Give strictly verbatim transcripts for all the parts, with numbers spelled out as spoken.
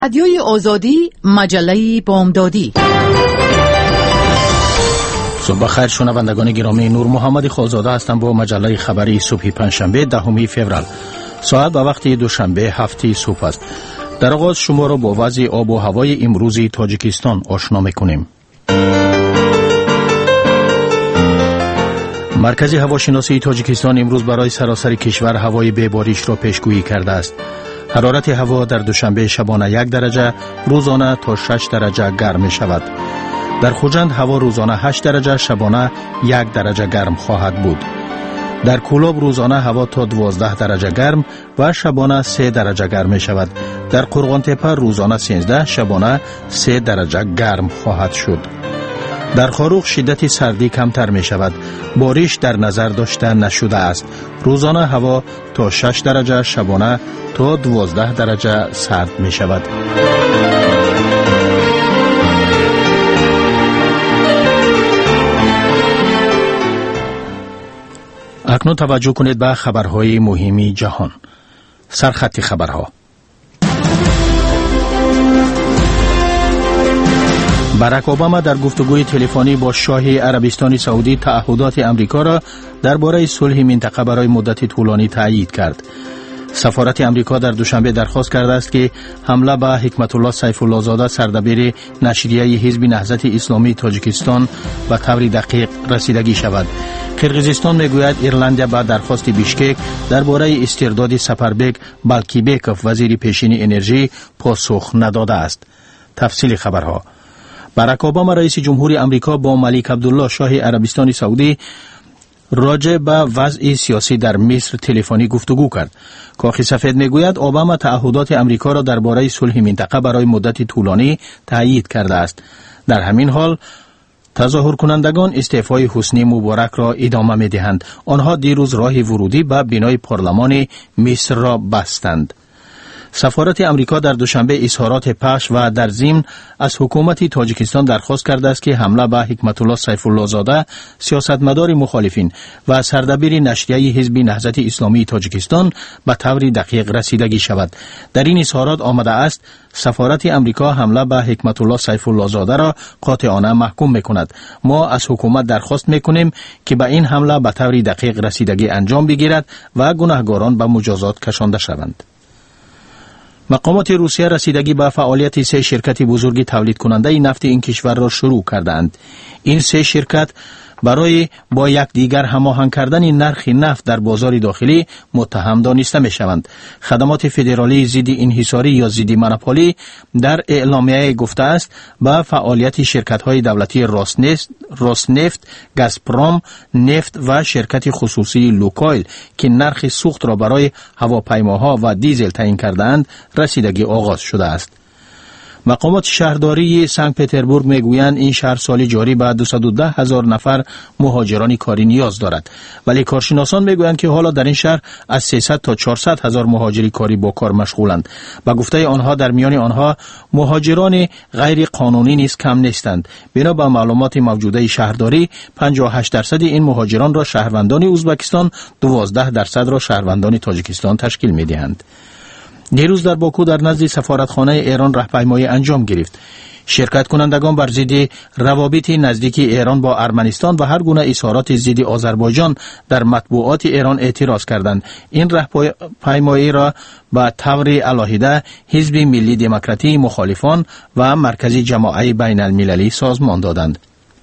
رادیوی آزادی، مجله بامدادی. صبح خیر شنوندگان گرامی، نور محمد خالزاده هستم با مجله خبری صبح پنجشنبه دهم فوریه. ساعت به وقت دوشنبه هفته صبح است. در آغاز شما را با وضع آب و هوای امروز تاجیکستان آشنا می‌کنیم. مرکز هواشناسی تاجیکستان امروز برای سراسر کشور هوای بی‌باریش را پیشگویی کرده است. حرارت هوا در دوشنبه شبانه یک درجه، روزانه تا شش درجه گرم می شود. در خوجند هوا روزانه هشت درجه، شبانه یک درجه گرم خواهد بود. در کولاب روزانه هوا تا دوازده درجه گرم و شبانه سه درجه گرم می شود. در قرغان تپه روزانه سیزده، شبانه سه درجه گرم خواهد شد. در خاروخ شدت سردی کمتر می شود. بارش در نظر داشته نشده است. روزانه هوا تا شش درجه، شبانه تا دوازده درجه سرد می شود. اکنون توجه کنید به خبرهای مهمی جهان. سرخط خبرها. باراک اوباما در گفتگوی تلفنی با شاه عربستان سعودی تعهدات امریکا را درباره صلح منطقه برای مدت طولانی تایید کرد. سفارت امریکا در دوشنبه درخواست کرده است که حمله به حکمت الله سیف الله زاده سردبیر نشریه حزب نهضت اسلامی تاجیکستان به طور دقیق رسیدگی شود. قرقیزستان میگوید ایرلند به درخواست بیشکک درباره استرداد سپربگ بالکیبکوف وزیر پیشین انرژی پاسخ نداده است. تفصیل خبرها. باراک اوباما رئیس جمهور امریکا با ملک عبدالله شاه عربستان سعودی راجع به وضع سیاسی در مصر تلفنی گفتگو کرد. کاخ سفید میگوید اوباما تعهدات امریکا را درباره صلح منطقه برای مدت طولانی تایید کرده است. در همین حال تظاهر کنندگان استعفای حسنی مبارک را ادامه می‌دهند. آنها دیروز راه ورودی به بنای پارلمان مصر را بستند. سفارت امریکا در دوشنبه اظهارات پخش و در ضمن از حکومت تاجیکستان درخواست کرده است که حمله به حکمت الله سیف الله زاده سیاستمدار مخالفین و سردبیر نشریه حزب نهضت اسلامی تاجیکستان به طور دقیق رسیدگی شود. در این اظهارات آمده است سفارت امریکا حمله به حکمت الله سیف الله زاده را قاطعانه محکوم میکند. ما از حکومت درخواست میکنیم که به این حمله به طور دقیق رسیدگی انجام بگیرد و گناهکاران به مجازات کشانده شوند. مقامات روسیه رسیدگی به فعالیت سه شرکت بزرگ تولید کننده نفت این کشور را شروع کردند. این سه شرکت برای با یک دیگر هماهنگ کردن نرخ نفت در بازار داخلی متهم دانسته می شوند. خدمات فدرالی ضد انحصاری یا ضد مونوپولی در اعلامیه گفته است به فعالیت شرکت‌های دولتی روسنفت، گازپروم نفت و شرکت خصوصی لوکویل که نرخ سوخت را برای هواپیماها و دیزل تعیین کرده‌اند رسیدگی آغاز شده است. مقامات شهرداری سنت پترزبورگ میگویند این شهر سالی جاری به دویست و ده هزار نفر مهاجران کاری نیاز دارد، ولی کارشناسان میگویند که حالا در این شهر از سیصد تا چهارصد هزار مهاجری کاری با کار مشغولند. به گفته آنها در میان آنها مهاجران غیر قانونی نیز کم نیستند. بنا به معلومات موجوده شهرداری پنجاه و هشت درصد این مهاجران را شهروندان ازبکستان، دوازده درصد را شهروندان تاجیکستان تشکیل میدهند. دیروز در باکو در نزد سفارتخانه ایران راهپیمایی انجام گرفت. شرکت کنندگان بر ضد روابط نزدیک ایران با ارمنستان و هر گونه اظهارات ضد آذربایجان در مطبوعات ایران اعتراض کردند. این راهپیمایی را به طور علاهده حزب ملی دموکراتی مخالفان و مرکز جماعت بین المللی سازمان دادند.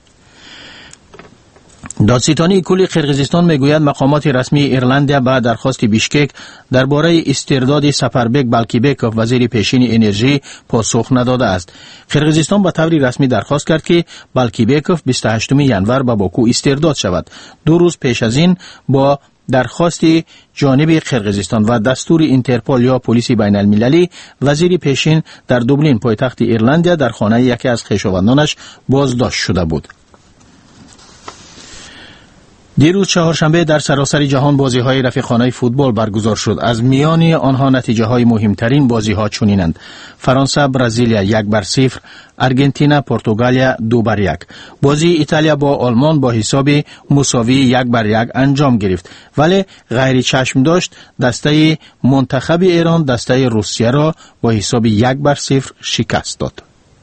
دادستانی کل قرقیزستان میگوید مقامات رسمی ایرلند به درخواست بیشکک درباره استرداد سپربگ بالکیبکوف وزیر پیشین انرژی پاسخ نداده است. قرقیزستان به طور رسمی درخواست کرد که بالکیبکوف بیست و هشتم ژانویه به باکو استرداد شود. دو روز پیش از این با درخواست جانب قرقیزستان و دستور اینترپول یا پلیس بین المللی وزیر پیشین در دوبلین پایتخت ایرلند در خانه یکی از خویشاوندانش بازداشت شده بود. دیروز چهارشنبه در سراسر جهان بازی‌های رفیقانه فوتبال برگزار شد. از میان آنها نتیجه‌های مهمترین بازی‌ها چنینند: فرانسه برزیلیا یک بر صفر، ارژانتین پرتغالیا دو بر یک. بازی ایتالیا با آلمان با حساب مساوی یک بر یک انجام گرفت، ولی غیر چشم داشت دسته منتخب ایران دسته روسیه را با حساب یک بر صفر شکست داد.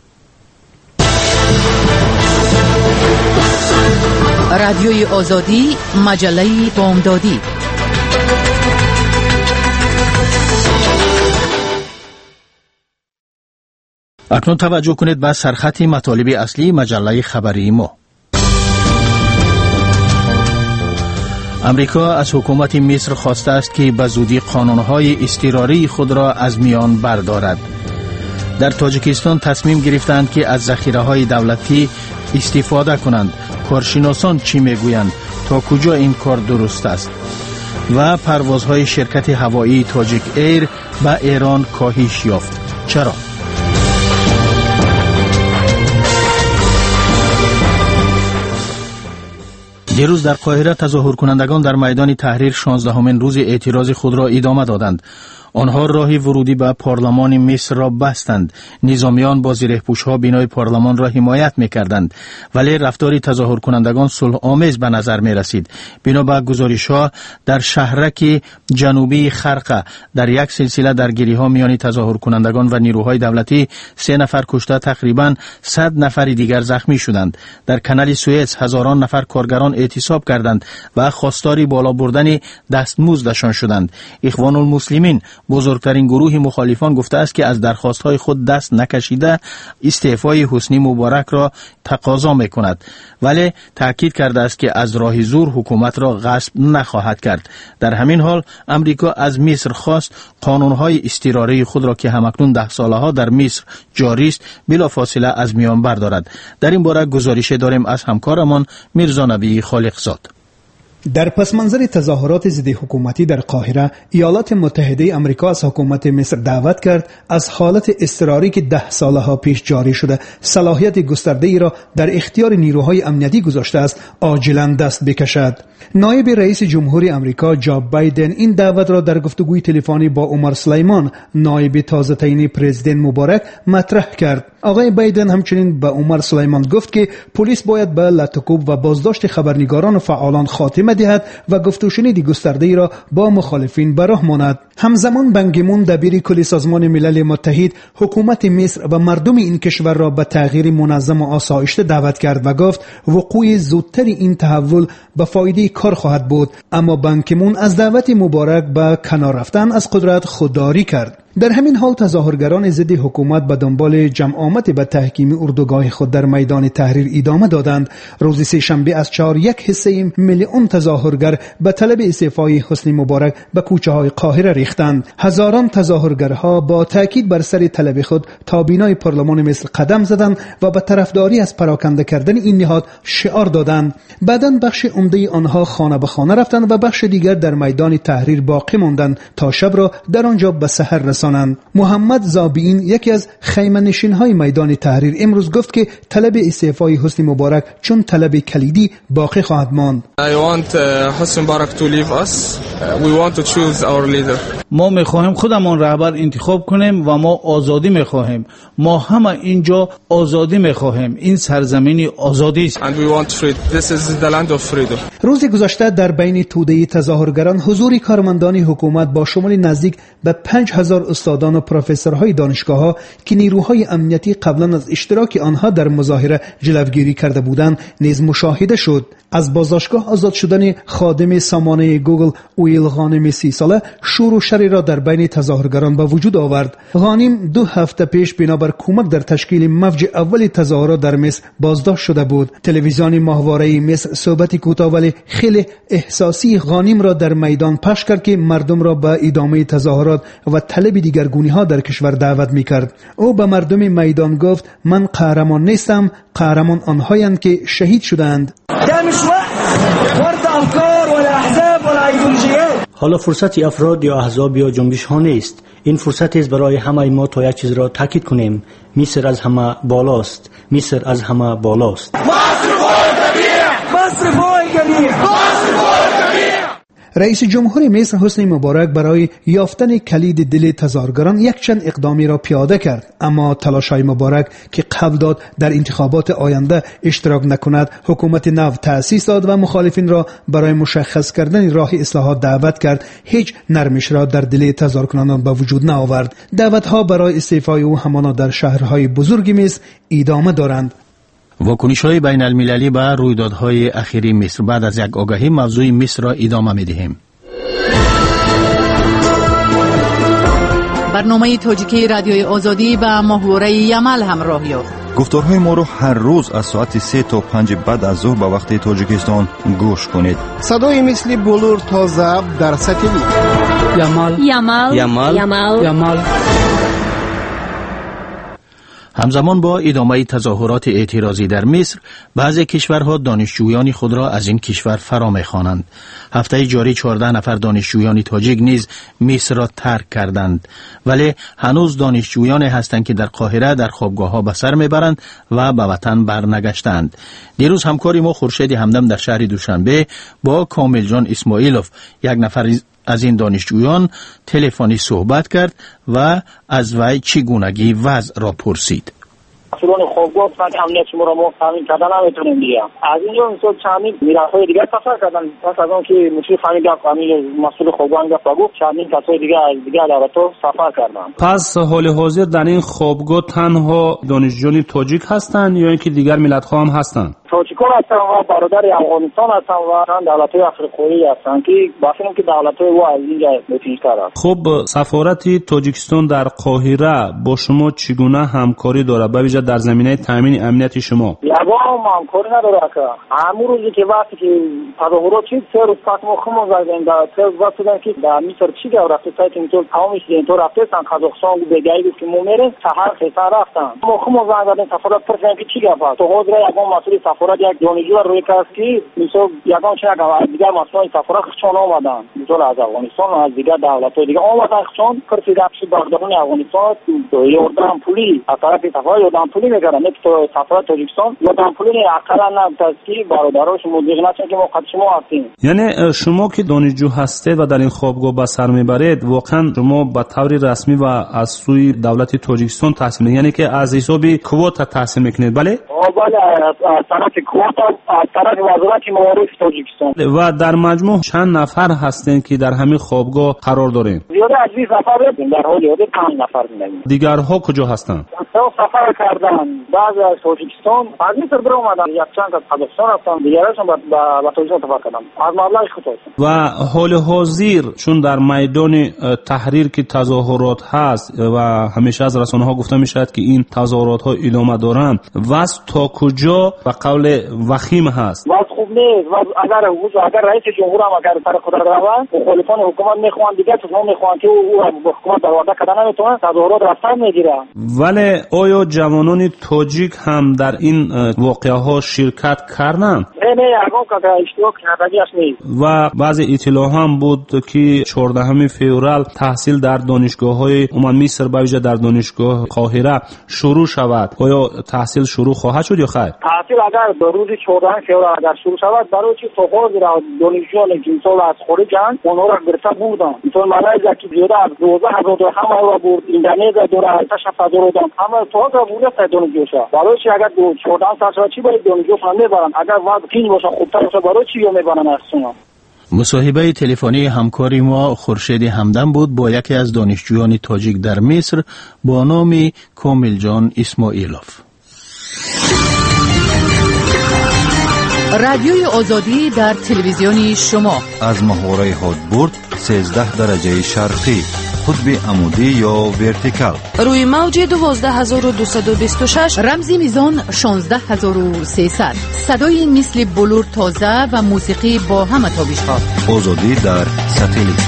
رادیوی آزادی، مجله بامدادی. اکنون توجه کنید به سرخط مطالب اصلی مجله خبری ما. امریکا از حکومت مصر خواسته است که به زودی قانون‌های اضطراری خود را از میان بردارد. در تاجیکستان تصمیم گرفتند که از ذخیره‌های دولتی استفاده کنند. کارشناسان چی میگویند؟ تا کجا این کار درست است؟ و پروازهای شرکت هوایی تاجیک ایر به ایران کاهش یافت. چرا؟ دیروز در قاهره تظاهر کنندگان در میدان تحریر شانزدهمین روز اعتراض خود را ادامه دادند. آنها راه ورودی به پارلمان مصر را بستند. نظامیان با زره‌پوش‌ها بینای پارلمان را حمایت می‌کردند، ولی رفتار تظاهر کنندگان صلح آمیز به نظر می‌رسید. بنا به گزارش‌ها در شهرک جنوبی خرقه در یک سلسله درگیری‌ها میان تظاهر کنندگان و نیروهای دولتی سه نفر کشته، تقریباً صد نفر دیگر زخمی شدند. در کانال سوئز هزاران نفر کارگران اعتصاب کردند و خواستار بالا بردن دستمزدشان شدند. اخوان المسلمین بزرگترین گروه مخالفان گفته است که از درخواست‌های خود دست نکشیده استعفای حسنی مبارک را تقاضا می‌کند، ولی تاکید کرده است که از راه زور حکومت را غصب نخواهد کرد. در همین حال امریکا از مصر خواست قانون‌های اضطراری خود را که همکنون ده ساله‌ها در مصر جاری است بلافاصله از میان بردارد. در این باره گزارش داریم از همکارمان میرزا نبی خالقزاد. در پس منظر تظاهرات ضد حکومتی در قاهره، ایالات متحده آمریکا از حکومت مصر دعوت کرد از حالت اضطراری که ده سالها پیش جاری شده صلاحیت گسترده ای را در اختیار نیروهای امنیتی گذاشته است عاجلاً دست بکشد. نایب رئیس جمهور آمریکا جو بایدن این دعوت را در گفتگوی تلفنی با عمر سلیمان، نایب تازه تعیین پرزیدنت مبارک، مطرح کرد. آقای بایدن همچنین به عمر سلیمان گفت که پلیس باید به لطکوب و بازداشت خبرنگاران و فعالان خاتمه دهد و گفت و شنید گسترده ای را با مخالفین به راه ماند. همزمان بان کی مون دبیر کل سازمان ملل متحد حکومت مصر و مردم این کشور را به تغییر منظم و آسایشته دعوت کرد و گفت وقوع زودتر این تحول به فایده کار خواهد بود، اما بان کی مون از دعوت مبارک به کنار رفتن از قدرت خودداری کرد. در همین حال تظاهرگران ضد حکومت به دنبال جمع آمد به تحکیم اردوگاه خود در میدان تحریر ادامه دادند. روز سه شنبه از چهار یک حصه میلیون تظاهرگر به طلب استعفای حسنی مبارک به کوچه های قاهره ریختند. هزاران تظاهرگرها با تاکید بر سر طلب خود تا بینای پارلمان مصر قدم زدند و به طرفداری از پراکنده کردن این نهاد شعار دادند. بعداً بخش عمده آنها خانه به خانه رفتند و بخش دیگر در میدان تحریر باقی ماندند تا شب را در آنجا به سحر رساندند. محمد زابین، یکی از خیمه نشین‌های میدان تحریر، امروز گفت که طلب استعفای حسنی مبارک چون طلب کلیدی باقی خواهد ماند. I want uh, حسنی مبارک to leave us. Uh, we want to choose our leader. ما می‌خواهیم خودمان رهبر انتخاب کنیم و ما آزادی می‌خواهیم. ما همه اینجا آزادی می‌خواهیم. این سرزمین آزادی است. And we want freedom. This is the land of freedom. روز گذشته در بین توده تظاهرگران حضور کارمندان حکومت با شمول نزدیک به پنج هزار استادان و پروفسورهای دانشگاه‌ها که نیروهای امنیتی قبلا از اشتراک آنها در مظاهره جلوگیری کرده بودند نیز مشاهده شد. از بازداشتگاه آزاد شدن خادم سامانه گوگل ویل غانم سی ساله شور و شری را در بین تظاهرگران به وجود آورد. غانم دو هفته پیش بنابر کمک در تشکیل موج اول تظاهرات در مصر بازداشت شده بود. تلویزیون ماهواره مصر صحبتی کوتاه ولی خیلی احساسی غانم را در میدان پخش کرد که مردم را به ادامه تظاهرات و طلب دیگرگونی ها در کشور دعوت می‌کرد. او به مردم میدان گفت من قهرمان نیستم، قهرمان آنهایند که شهید شدند. حالا فرصت افراد یا احزاب یا جنبش ها نیست. این فرصت است برای همه ما تا یک چیز را تاکید کنیم: مصر از همه بالاست. مصر از همه بالاست. مصر فوق الجميع. مصر فوق الجميع. رئیس جمهور مصر حسنی مبارک برای یافتن کلید دل تظاهرگران یک چند اقدامی را پیاده کرد، اما تلاش‌های مبارک که قبل داد در انتخابات آینده اشتراک نکند، حکومت نو تأسیس داد و مخالفین را برای مشخص کردن راه اصلاحات دعوت کرد، هیچ نرمش را در دل تظاهرکنان به وجود نآورد. دعوت‌ها برای استعفای او همانا در شهرهای بزرگ مصر ادامه دارند. واکنش‌های بین المللی به رویدادهای اخیری مصر. بعد از یک آگهی موضوع مصر را ادامه می‌دهیم. برنامه تاجیکی رادیوی آزادی به محور یمل همراه یافت. گفتارهای ما را هر روز از ساعت سه تا پنج بعد از ظهر به وقت تاجیکستان گوش کنید. صدای مثل بلور تا ضبط در ساتلیت. یمل یمل یمل یمل یمل. همزمان با ادامه تظاهرات اعتراضی در مصر، بعضی کشورها دانشجویان خود را از این کشور فرا می‌خوانند. هفته جاری چهارده نفر دانشجویان تاجیک نیز مصر را ترک کردند، ولی هنوز دانشجویانی هستند که در قاهره در خوابگاه‌ها به سر میبرند و به وطن برنگشتند. دیروز همکاری ما خورشید همدم در شهر دوشنبه با کامل جان اسماعیلوف، یک نفر از این دانشجویان، تلفنی صحبت کرد و از وی چگونگی وضع را پرسید. مسئولان خوابگاه گفتن که امنیت شما را ما تامین کردن نمیتونیم دیگه. از اینجا مثلا چندین میرافای دیگه سفر کردن. پس از اون که مشیر فهمید که مسئول خوابگاه گفت گفت چندین کسای دیگه از دیگه علاوه سفر کردن. پس حال حاضر در این خوابگاه تنها دانشجویان تاجیک هستند یا اینکه دیگر ملت‌ها هم هستند؟ تاجیکان هستن و برادر افغانستان هستن و چند دولت‌های افریقایی هستن که بافرم که دولت‌های او از اینجا نتیجه است. خب سفارت تاجیکستان در قاهره با شما چگونه همکاری داره به ویژه در زمینه تامین امنیت شما؟ یگان همکاری نداره که همون روزی که وقتی که تظاهرات چیز سه روز پس ما خمو زدیم در سه روز وقتی که در مصر چی گفت رفته سایت اینطور تمامش اینطور رفته سن قزاقستان بگایی بود که مومره سحر خیسا رفتن ما خمو زدیم سفارت پرسیدن که چی گفت تو حاضر یگان مسئول سفارت یک دانشجو روی کاست که مثلا یگان چه گفت دیگر مسئول سفارت چون اومدن مثلا از افغانستان و از دیگر دولت‌های دیگه اومدن چون پرسیدن چی بردارون افغانستان تو یوردان پولی از طرف سفارت یوردان پولی میگردن تو سفارت تاجیکستان یوردان پولی اقلا نه تسکی برادراش مدیر نشن که ما خود شما هستیم. یعنی شما که دانشجو هستید و در این خوابگاه به سر میبرید واقعا شما به طور رسمی و از سوی دولت تاجیکستان تحصیل، یعنی که از حساب کوتا تحصیل میکنید؟ بله بله از طرف کوتا از طرف وزارت معارف تاجیکستان. و در مجموع چند نفر هستین که در همین خوابگاه قرار دارین؟ زیاده از بیست نفر هستیم، در حال حاضر پنج نفر می‌بینیم. دیگرها کجا هستن؟ سفر کردن، بعضی از تاجیکستان از مصر بر اومدن، یک چند از قزاقستان هستن، دیگرشون به تاجیکستان سفر کردن. از مبلغ خود هستن. و حال حاضر چون در میدان تحریر که تظاهرات هست و همیشه از رسانه‌ها گفته میشد که این تظاهرات ها ادامه دارند، وضع تا کجا و قول وخیم هست؟ وضع خوب نیست. وضع اگر اگر رئیس جمهور هم اگر سر قدرت روند، مخالفان حکومت میخوان دیگه تو میخوان که او با حکومت در وعده کردن نمیتونه تظاهرات رفتن میگیره. ولی آیا جوانان تاجیک هم در این واقعه ها شرکت کردند؟ نه نه اگه که اشتراک نداشت نیست. و بعضی اطلاع هم بود که چهاردهم فوریه تحصیل در دانشگاه‌های عمان مصر به ویژه در دانشگاه قاهره شروع شود. آیا تحصیل شروع خواهد شد یا خیر؟ تحصیل اگر در روز چهاردهم فوریه اگر شروع شود برای چی توقع را دانشجویان که سال از خارجن اونها را گرفته بودن. مثلا مالایزیا که زیاده از دوازده هزار تا همه را برد، اندونزیا دور هشت هزار تا همه تو را برد دانشجوشا. برای چی اگر دو چهاردهم سال چی باید دانشجو فهمه میبرن؟ اگر وضع کی باشه خوبتر باشه برای چی میبرن اصلا؟ مصاحبه تلفنی همکاری ما خورشید همدم بود با یکی از دانشجویان تاجیک در مصر با نام کامل جان اسماعیلوف. رادیوی آزادی در تلویزیونی شما از محوره هادبورد سیزده درجه شرقی، قطب عمودی یا ورتیکال، روی موج دوازده هزار و دویست و بیست و شش، رمزی میزان شانزده هزار و سیصد، صدای مثل بلور تازه و موسیقی با همه تابش‌ها. آزادی در ساتلیت.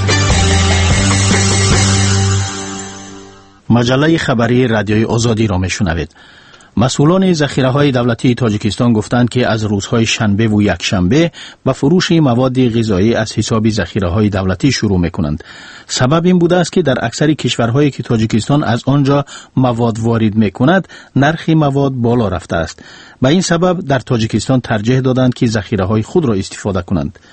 مجله خبری رادیوی آزادی را میشنوید. مسئولان ذخیره‌های دولتی تاجیکستان گفتند که از روزهای شنبه و یکشنبه به فروش مواد غذایی از حساب ذخیره‌های دولتی شروع می‌کنند. سبب این بوده است که در اکثر کشورهایی که تاجیکستان از آنجا مواد وارد می‌کند، نرخ مواد بالا رفته است. به این سبب در تاجیکستان ترجیح دادند که ذخیره‌های خود را استفاده کنند.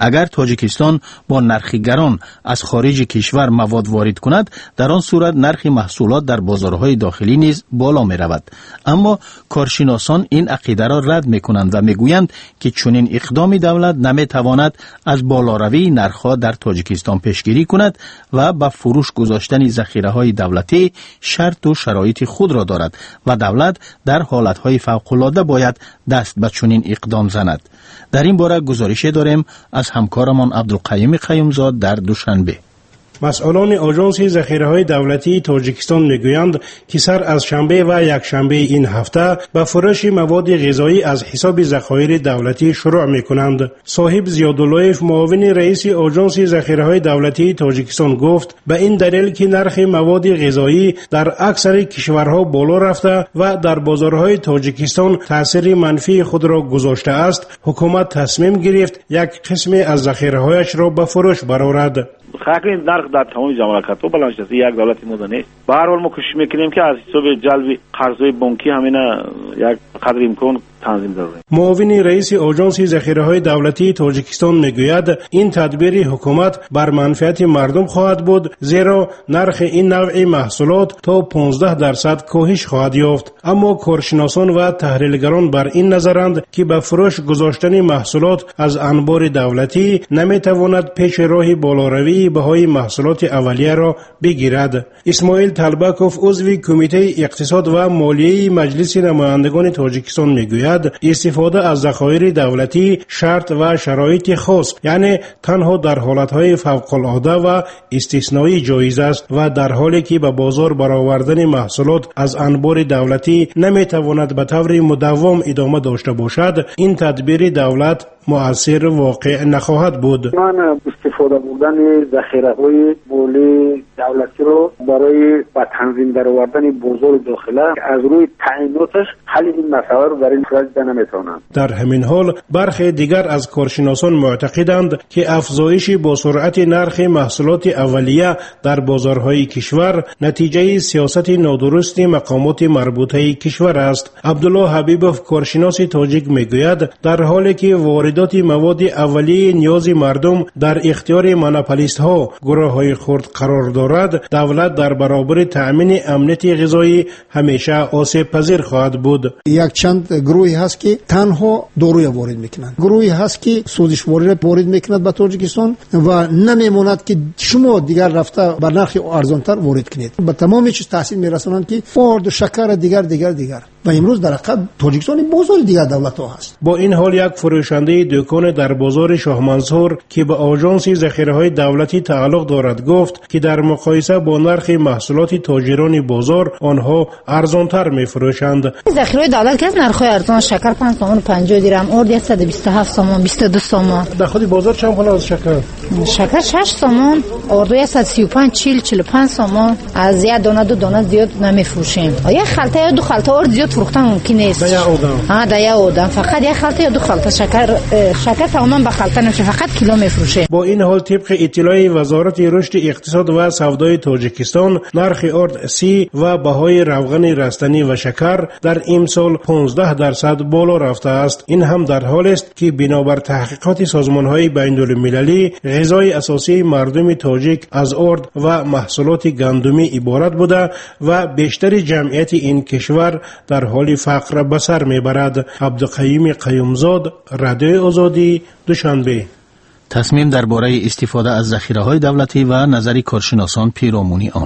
اگر تاجیکستان با نرخ گران از خارج کشور مواد وارد کند، در آن صورت نرخ محصولات در بازارهای داخلی نیز بالا می رود. اما کارشناسان این عقیده را رد می کنند و می گویند که چنین اقدام دولت نمی تواند از بالاروی نرخ‌ها در تاجیکستان پیشگیری کند و به فروش گذاشتن ذخیره‌های دولتی شرط و شرایط خود را دارد و دولت در حالت‌های فوق‌العاده باید دست به چنین اقدام زند. در این باره گزارش داریم از همکارمان عبدالقیوم قیومزاد در دوشنبه. مسئولان آژانس ذخیره‌های دولتی تاجیکستان میگویند که سر از شنبه و یک شنبه این هفته به فروش مواد غذایی از حساب ذخایر دولتی شروع میکنند. صاحب زیاداللهیف معاون رئیس آژانس ذخیره‌های دولتی تاجیکستان گفت به این دلیل که نرخ مواد غذایی در اکثر کشورها بالا رفته و در بازارهای تاجیکستان تاثیر منفی خود را گذاشته است، حکومت تصمیم گرفت یک قسم از ذخیره‌هایش را به فروش برآورد. خاطر نرخ در تمام مملکت‌ها بالا شده، یک دولت مدنی است. به هر حال ما کوشش می‌کنیم که از حساب جلب قرض‌های بانکی همینا یک قدر امکان تنظیم داریم. معاون رئیس آژانس ذخیره‌های دولتی تاجیکستان میگوید این تدبیر حکومت بر منفعت مردم خواهد بود، زیرا نرخ این نوع محصولات تا پانزده درصد کاهش خواهد یافت. اما کارشناسان و تحلیلگران بر این نظرند که به فروش گذاشتن محصولات از انبار دولتی نمیتواند پیش راه بالاروی بهای محصولات اولیه را بگیرد. اسماعیل طلبکوف عضو کمیته اقتصاد و مالیه مجلس نمایندگان تاجیکستان میگوید استفاده از ذخایر دولتی شرط و شرایط خاص، یعنی تنها در حالتهای فوق‌العاده و استثنایی جایز است و در حالی که به بازار برآوردن محصولات از انبار دولتی نمیتواند به طور مداوم ادامه داشته باشد، این تدبیر دولت مؤثر واقع نخواهد بود. من استفاده بردن ذخیره‌های مالی دولتی رو برای به تنظیم درآوردن بازار داخله از روی تعیناتش حل این مسئله رو در این صورت نمیتونند. در همین حال برخی دیگر از کارشناسان معتقدند که افزایش با سرعت نرخ محصولات اولیه در بازارهای کشور نتیجه سیاست نادرست مقامات مربوطه کشور است. عبدالله حبیبوف کارشناس تاجیک میگوید در حالی که واردات مواد اولیه نیاز مردم در اختیار مونوپولیست ها گروه های خرد قرار دارد، دولت در برابر تأمین امنیت غذایی همیشه آسیب پذیر خواهد بود. یک چند گروهی هست که تنها داروی وارد میکنند، گروهی هست که سوزش وارد وارد میکند به تاجیکستان و نمیموند که شما دیگر رفته بر نرخ ارزانتر وارد کنید. به تمام چیز تحصیل میرسانند که آرد و شکر دیگر دیگر دیگر و امروز در عقب تاجیکستان بازار دیگر دولت ها هست. با این حال یک فروشنده دکان در بازار شاه منصور که به آژانس ذخیره‌های دولتی تعلق دارد گفت که در مقایسه با نرخ محصولات تاجران بازار آنها ارزانتر می‌فروشند. ذخیره دولت که نرخ ارزان شکر پنج تومان و پنجاه درهم، ارد صد و بیست و هفت تومان، بیست و دو تومان. در خود بازار چند خانه از شکر؟ شکر شش تومان، ارد صد و سی و پنج، چهل، چهل و پنج تومان. از یک دانه دو دانه زیاد نمی‌فروشیم. یک خلطه یا دو خلطه ارد زیاد فروختن ممکن نیست. در یک آدم. ها در یک آدم فقط یک خلطه یا دو خلطه شکر شکر تماما به خلطه نمیشه، فقط کیلو میفروشه. با این حال طبق اطلاع وزارت رشد اقتصاد و سودای تاجیکستان نرخ ارد سی و بهای روغن رستنی و شکر در امسال پانزده درصد بالا رفته است. این هم در حال است که بنابر تحقیقات سازمان‌های بین‌المللی غذای اساسی مردم تاجیک از ارد و محصولات گندمی عبارت بوده و بیشتر جمعیت این کشور در حال فقر به سر میبرد. عبدالقیوم قیومزاد، رادیو آزادی، دوشنبه. تصمیم درباره استفاده از ذخیره‌های دولتی و نظری کارشناسان پیرامونی آن.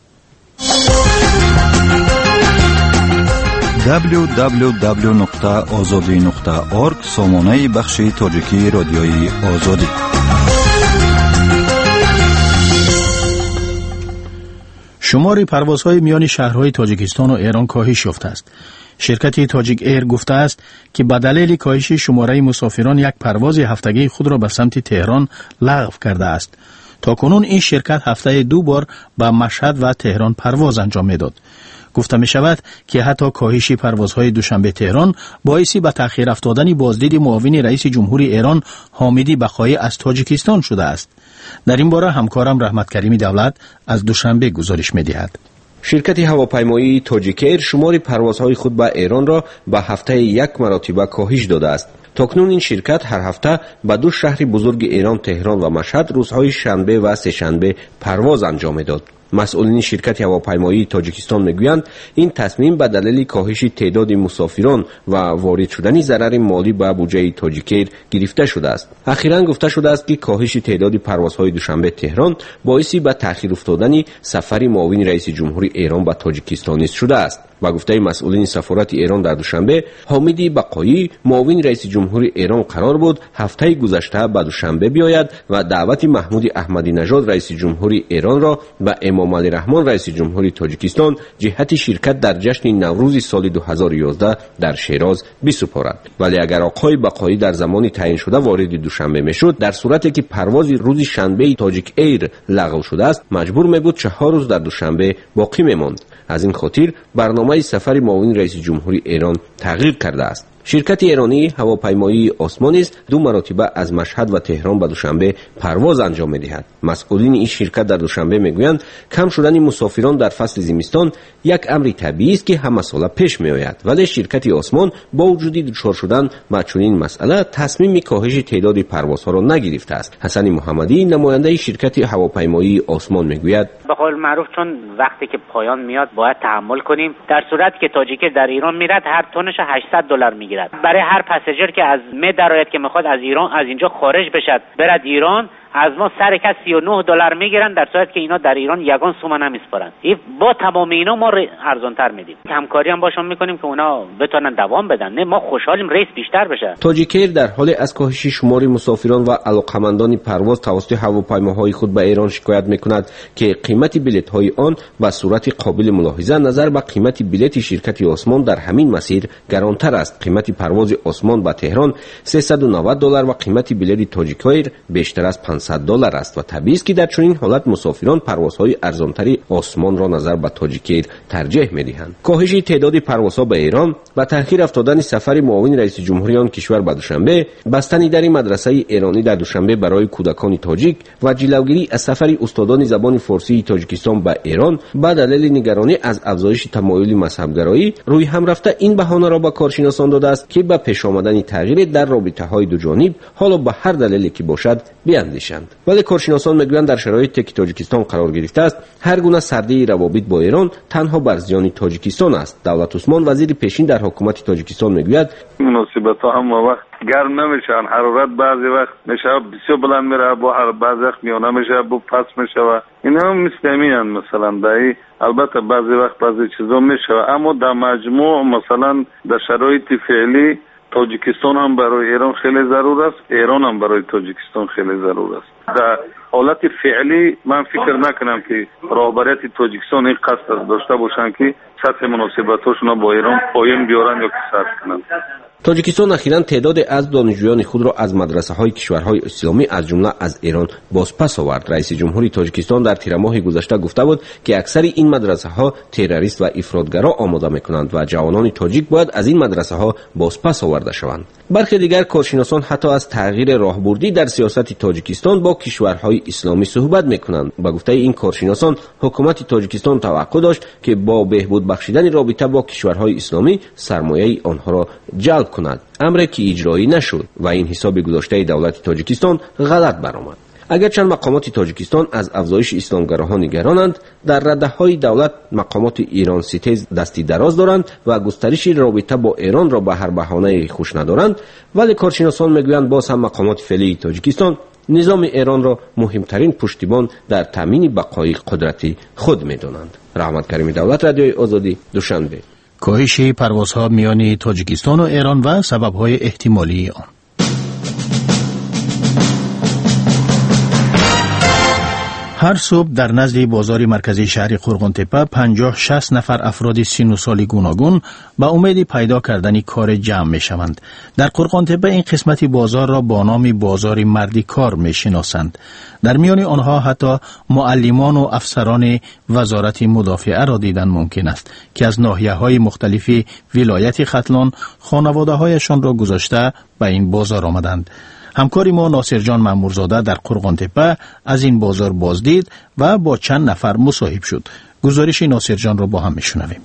دبلیو دبلیو دبلیو نقطه آزادی نقطه اورگ سامانه بخش تاجیکی رادیوی آزادی. شمار پروازهای میان شهرهای تاجیکستان و ایران کاهش یافته است. شرکت تاجیک ایر گفته است که به دلیل کاهش شماره مسافران یک پرواز هفتگی خود را به سمت تهران لغو کرده است. تاکنون این شرکت هفته دو بار به مشهد و تهران پرواز انجام میداد. گفته می شود که حتی کاهش پروازهای دوشنبه تهران باعثی به تأخیر افتادن بازدید معاون رئیس جمهور ایران حامدی بقایی از تاجیکستان شده است. در این باره همکارم رحمت کریمی دولت از دوشنبه گزارش می دهد. شرکت هواپیمایی تاجیک ایر شمار پروازهای خود به ایران را به هفته یک مرتبه کاهش داده است. تاکنون این شرکت هر هفته به دو شهر بزرگ ایران تهران و مشهد روزهای شنبه و سه شنبه پرواز انجام میداد. مسئولین شرکت هواپیمایی تاجیکستان میگویند این تصمیم به دلیل کاهش تعداد مسافران و وارد شدن ضرر مالی به بودجه تاجیکیر گرفته شده است. اخیراً گفته شده است که کاهش تعداد پروازهای دوشنبه تهران باعثی به تأخیر افتادن سفر معاون رئیس جمهوری ایران به تاجیکستان شده است. با گفته مسئولین سفارت ایران در دوشنبه، حامد بقایی معاون رئیس جمهوری ایران قرار بود هفته گذشته به دوشنبه بیاید و دعوت محمود احمدی نژاد رئیس جمهوری ایران را به امام علی رحمان رئیس جمهوری تاجیکستان جهت شرکت در جشن نوروز سال دو هزار و یازده در شیراز بسپارد. ولی اگر آقای بقایی در زمان تعیین شده وارد دوشنبه میشد، در صورتی که پرواز روز شنبه تاجیک ایر لغو شده است، مجبور می بود چهار روز در دوشنبه باقی میماند. از این خاطر برنامه سفر معاون رئیس جمهوری ایران تغییر کرده است. شرکت ایرانی هواپیمایی آسمان است دو مرتبه از مشهد و تهران به دوشنبه پرواز انجام می‌دهد. مسئولین این شرکت در دوشنبه میگویند کم شدن مسافران در فصل زمستان یک امر طبیعی است که همه ساله پیش میآید، ولی شرکت آسمان با وجود دچار شدن با چنین مسئله تصمیم کاهش تعداد پروازها را نگرفته است. حسن محمدی نماینده شرکت هواپیمایی آسمان میگوید به قول معروف چون وقتی که پایان میاد باید تحمل کنیم. در صورتی که تاجیک در ایران میرد هر تنش هشتصد دلار میگیرد. برای هر پسنجر که از می درآید که میخواد از ایران از اینجا خارج بشد برد ایران، از ما سر کس سی و نه دلار میگیرن، در صورتی که اینا در ایران یگان سوم نمیسپارن. با تمام اینا ما ارزانتر میدیم. همکاری هم باشون میکنیم که اونا بتونن دوام بدن. نه ما خوشحالیم ریس بیشتر بشه. تاجیکیر در حال از کاهش شمار مسافران و علاقمندان پرواز توسط هواپیماهای خود به ایران شکایت میکند که قیمت بلیط های آن به صورت قابل ملاحظه نظر به قیمت بلیط شرکت آسمان در همین مسیر گرانتر است. قیمت پرواز آسمان به تهران سیصد و نود دلار و قیمت بلیط تاجیکیر بیشتر از پانصد دلار است و طبیعی است که در چنین حالت مسافران پروازهای ارزانتری آسمان را نظر به تاجیکیر ترجیح می‌دهند. کاهش تعداد پروازها به ایران و تأخیر افتادن سفر معاون رئیس جمهوری آن کشور به دوشنبه، بستن در مدرسه ایرانی در دوشنبه برای کودکان تاجیک و جلوگیری از سفر استادان زبان فارسی تاجیکستان به ایران به دلیل نگرانی از افزایش تمایل مذهبگرایی روی هم رفته این بهانه را به کارشناسان داده است که به پیش آمدن تغییر در رابطه‌های دو جانب حالا به هر دلیلی که باشد بیاندیشند. ولی کارشناسان میگویند در شرایطی که تاجیکستان قرار گرفته است، هر گونه سردی روابط با ایران تنها بر زیان تاجیکستان است. دولت عثمان وزیر پیشین در حکومت تاجیکستان میگوید مناسبت‌ها هم وقت گرم نمیشن، حرارت بعضی وقت میشه بسیار بلند میره، با هر بعضی وقت میونه میشه، با پس میشه و اینا هم مستمیان. مثلا دایی البته بعضی وقت بعضی چیزا میشه، اما در مجموع مثلا در شرایط فعلی تاجیکستان هم برای ایران خیلی ضرور است، ایران هم برای تاجیکستان خیلی ضرور است. در حالت فعلی من فکر نکنم که رهبریت تاجیکستان این قصد داشته باشند که سطح مناسبتاشون با ایران پایین بیارن یا کسر کنند. تاجیکستان اخیراً تعداد از دانشجویان خود را از مدرسه‌های کشورهای اسلامی از جمله از ایران بازپس آورد. رئیس جمهوری تاجیکستان در تیر ماه گذشته گفته بود که اکثر این مدرسه‌ها تروریست و افراطگرا آماده می‌کنند و جوانان تاجیک باید از این مدرسه‌ها بازپس آورده شوند. برخی دیگر کارشناسان حتی از تغییر راهبردی در سیاست تاجیکستان با کشورهای اسلامی صحبت می‌کنند. با گفته این کارشناسان، حکومت تاجیکستان توقع داشت که با بهبود بخشیدن رابطه با کشورهای اسلامی سرمایه آنها را جلب کند، امری که اجرایی نشد و این حساب گذاشته دولت تاجیکستان غلط برآمد. اگرچند مقامات تاجیکستان از افزایش اسلامگراها نگرانند، در رده‌های دولت مقامات ایران ستیز دستی دراز دارند و گسترش رابطه با ایران را به هر بهانه خوش ندارند، ولی کارشناسان میگویند باز هم مقامات فعلی تاجیکستان نظام ایران را مهمترین پشتیبان در تامین بقای قدرتی خود می‌دانند. رحمت کریمی، دولت رادیوی آزادی، دوشنبه. کاهش پروازها میان تاجیکستان و ایران و سبب‌های احتمالی آن. هر صبح در نزد بازار مرکزی شهر قرغن‌تپه پنجاه شصت نفر افراد سن و سال گوناگون با امید پیدا کردن کار جمع می شوند. در قرغن‌تپه این قسمت بازار را با نام بازار مردی کار می شناسند. در میان آنها حتی معلمان و افسران وزارت مدافعه را دیدن ممکن است که از ناحیه‌های مختلف ولایت ختلان خانواده هایشان را گذاشته به این بازار آمدند. همکاری ما ناصر جان مامورزاده در قرغن‌تپه از این بازار بازدید و با چند نفر مصاحب شد. گزارش ناصر جان را با هم میشنویم.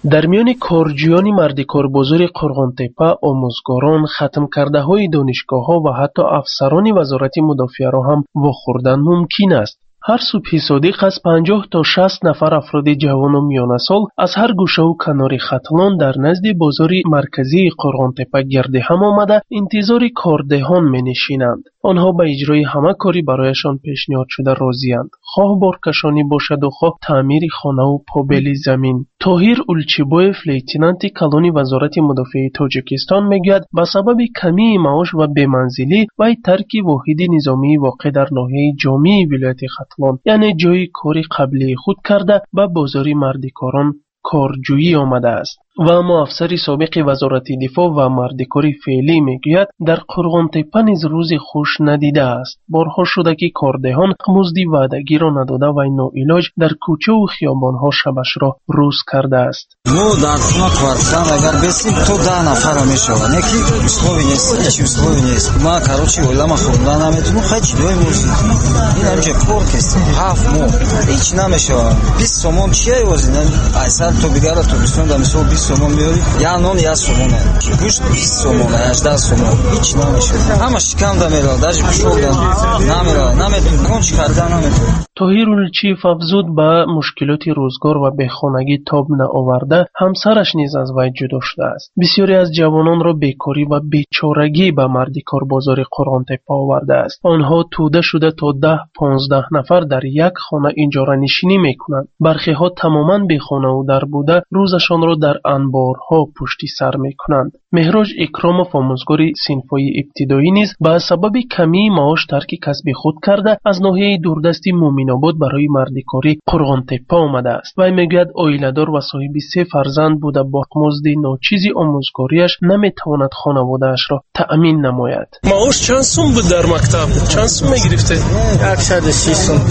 در میان کارجویان مردکار بزرگ قرغان‌تپه، آموزگاران، ختم کرده های دانشگاه ها و حتی افسران وزارت مدافعه را هم واخوردن ممکن است. هر صبح صادق از پنجاه تا شصت نفر افراد جوان و میانه سال از هر گوشه و کنار ختلان در نزد بازار مرکزی قرغان‌تپه گرد هم آمده انتظار کاردهان می نشینند. آنها به اجرای همه کاری برایشان پیشنهاد شده راضی‌اند، خواه بارکشانی باشد و خواه تعمیر خانه و پابل زمین. طاهر اولچیبویف، لیتنانت کلانی وزارت مدافعه تاجیکستان میگوید به سبب کمی معاش و بی‌منزلی و ترک واحد نظامی واقع در ناحیه جامع ولایت ختلان، یعنی جای کاری قبلی خود کرده به بازار مردکاران کارجویی آمده است. و اما افسر سابق وزارت دفاع و مردکاری فعلی میگوید در قرغان‌تپه نیز روز خوش ندیده است. بارها شده که کاردهان مزد وعدگی را نداده و ناعلاج در کوچه و خیابانها شبش را روز کرده است. ما در خونه کارتان اگر بسیم تو ده نفر میشوند، یکی اسلوبی نیست، هیچ اسلوبی نیست. ما کاروچی علما خوندن نمیتونم، هیچ دوی موزی این همچه پورک است، هفت مو هیچ نمیشوند. بیست سومون چیه وزنن؟ ایسال تو بگره تو بیستون دمیسو بیست سومون میاری، یا نون یا سومونه گوشت بیست سومونه، هجده سومون هیچ نمیشه. همه شکم دمیره، درج بشوردن نمیره، نمیتون کنچ کردن نمیتون. طاهر اولچیف افزود به مشکلات روزگار و بخانگی تاب نآورده همسرش نیز از وی جدا شده است. بسیاری از جوانان را بیکاری و بیچارگی به مردکار بازار قرغان‌تپه آورده است. آنها توده شده تا ده پانزده نفر در یک خانه اجاره نشینی میکنند. برخی ها تماما بی خانه و در بوده روزشان را در انبارها پشتی سر میکنند. مهراج اکراموف، آموزگار صنف‌های ابتدایی نیز به سبب کمی معاش ترک کسب خود کرده از ناحیه دوردستی مومن آباد برای مردکاری قرغان‌تپه آمده است. و میگوید عائله‌دار و صاحب سه فرزند بوده با مزد ناچیزی آموزگاریش نمیتواند خانواده‌اش را تأمین نماید. معاش چند سوم بود در مکتب؟ چند سوم میگرفته؟ صد و سی سوم.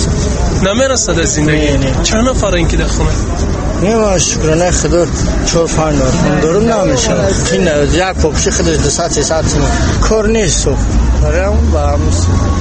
صد نمیرسد از زندگی. چند نفر اینکه در خونه؟ نه شکرانه خدا چهار پنج نفر دارم نمیشه. این یک پاپشی خدا دویست سیصد کار نیست. برام با هم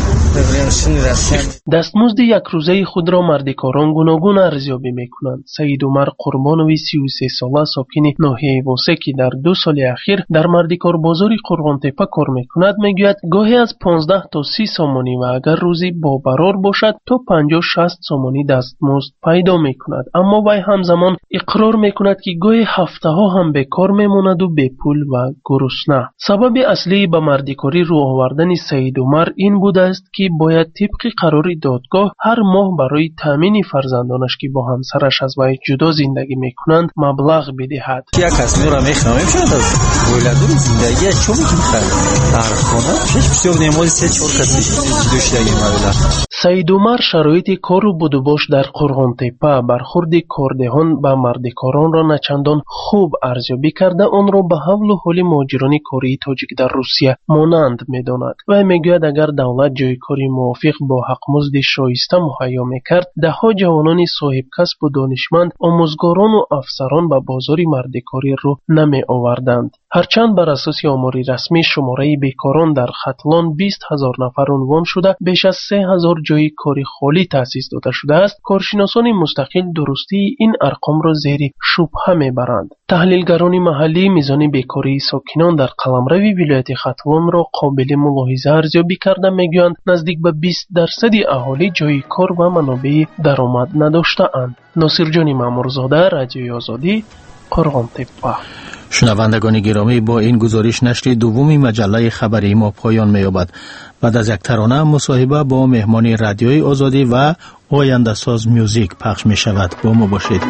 دستمزد یک روزه خود را مردکاران گوناگون ارزیابی میکنند. سید عمر قربانوی سی و سه ساله ساکن ناحیه واسه که در دو سال اخیر در مردکار بازار قرغان‌تپه کار میکند میگوید گاهی از پانزده تا سی سامانی و اگر روزی با برار باشد تا پنجاه شصت سامانی دستمزد پیدا میکند. اما وی همزمان اقرار میکند که گاهی هفته ها هم به کار میماند و به پول و گرسنه. سبب اصلی به مردکاری رو آوردن سید عمر این بوده است که باید طبق قرار دادگاه هر ماه برای تامین فرزندانش که با همسرش از وی جدا زندگی میکنند مبلغ بدهد. یک از نورا میخوام شد از ولادت زندگی چون میخواد در خانه هیچ بسیار نماز سه چهار کسی دوشیدگی مبلغ. سید عمر شرایط کار و بود و باش در قرغان‌تپه برخورد کاردهان به مردکاران را نچندان خوب ارزیابی کرده آن را به حول و حال مهاجران کاری تاجیک در روسیه مانند میداند و میگوید اگر دولت جای کاری موافق با حقمزد شایسته مهیا میکرد دهها جوانان صاحب کسب و دانشمند آموزگاران و افسران به بازار مردکاری رو نمی آوردند. هرچند بر اساس آماری رسمی شماره بیکاران در ختلان بیست هزار نفر عنوان شده بیش از سه هزار جای کاری خالی تأسیس داده شده است، کارشناسان مستقل درستی این ارقام را زیر شبهه میبرند. تحلیلگران محلی میزان بیکاری ساکنان در قلمرو ولایت ختلان را قابل ملاحظه ارزیابی کرده میگویند نزدیک به بیست درصد اهالی جای کار و منابع درآمد نداشته‌اند. ناصر جان مامورزاده، رادیوی آزادی، قرغان‌تپه. شنوندگان گرامی، با این گزارش نشر دومی مجله خبری ما پایان می‌یابد. بعد از یک ترانه مصاحبه با مهمان رادیوی آزادی و آینده ساز میوزیک پخش می شود. با ما باشید.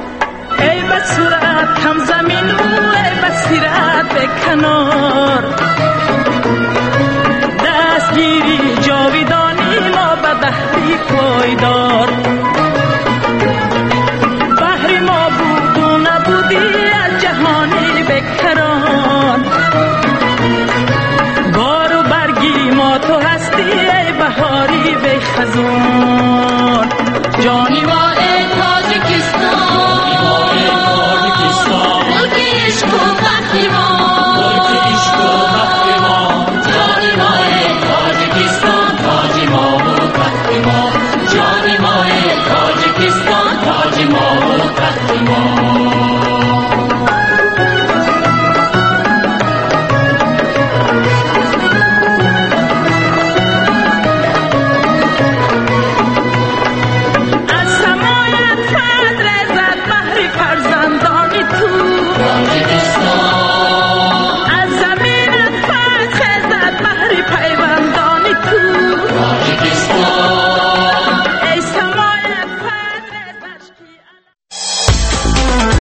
ای بصورت کم زمین و ای بصیرت به کنار